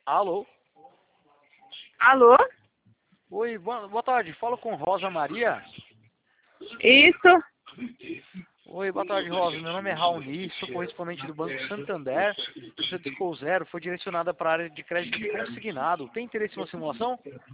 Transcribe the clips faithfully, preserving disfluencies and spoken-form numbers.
Alô? Alô? Oi, boa, boa tarde. Falo com Rosa Maria. Isso? Oi, boa tarde, Rosa. Meu nome é Raoni, sou correspondente do Banco Santander. Você discou zero, foi direcionada para a área de crédito consignado. Tem interesse em uma simulação?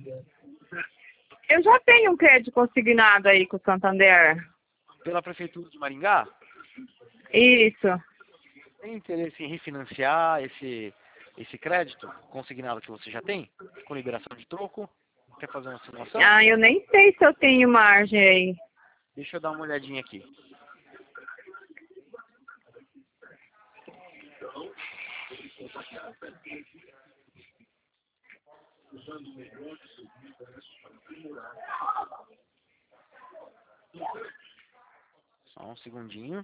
Eu já tenho um crédito consignado aí com o Santander. Pela Prefeitura de Maringá? Isso. Tem interesse em refinanciar esse, esse crédito consignado que você já tem? Com liberação de troco? Quer fazer uma simulação? Ah, eu nem sei se eu tenho margem aí. Deixa eu dar uma olhadinha aqui. Só um segundinho.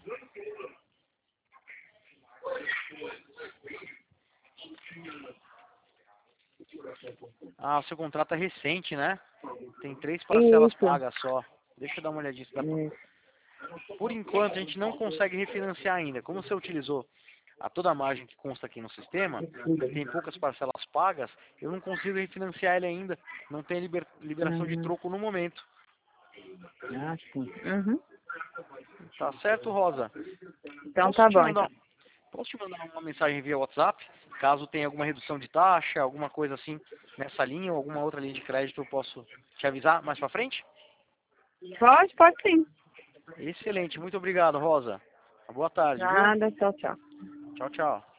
Ah, o seu contrato é recente, né? Tem três parcelas Isso. pagas só. Deixa eu dar uma olhadinha. se dá pra- Isso. Por enquanto, a gente não consegue refinanciar ainda. Como você utilizou a toda a margem que consta aqui no sistema, e tem poucas parcelas pagas, eu não consigo refinanciar ele ainda. Não tem liber- liberação de Uhum. troco no momento. Ah, sim. Uhum. Tá certo, Rosa? Então Posso tá te bom, mandar, então. posso te mandar uma mensagem via WhatsApp? Caso tenha alguma redução de taxa, alguma coisa assim nessa linha ou alguma outra linha de crédito, eu posso te avisar mais pra frente? Pode, pode sim. Excelente, muito obrigado, Rosa. Boa tarde, viu? Nada, tchau, tchau. Tchau, tchau.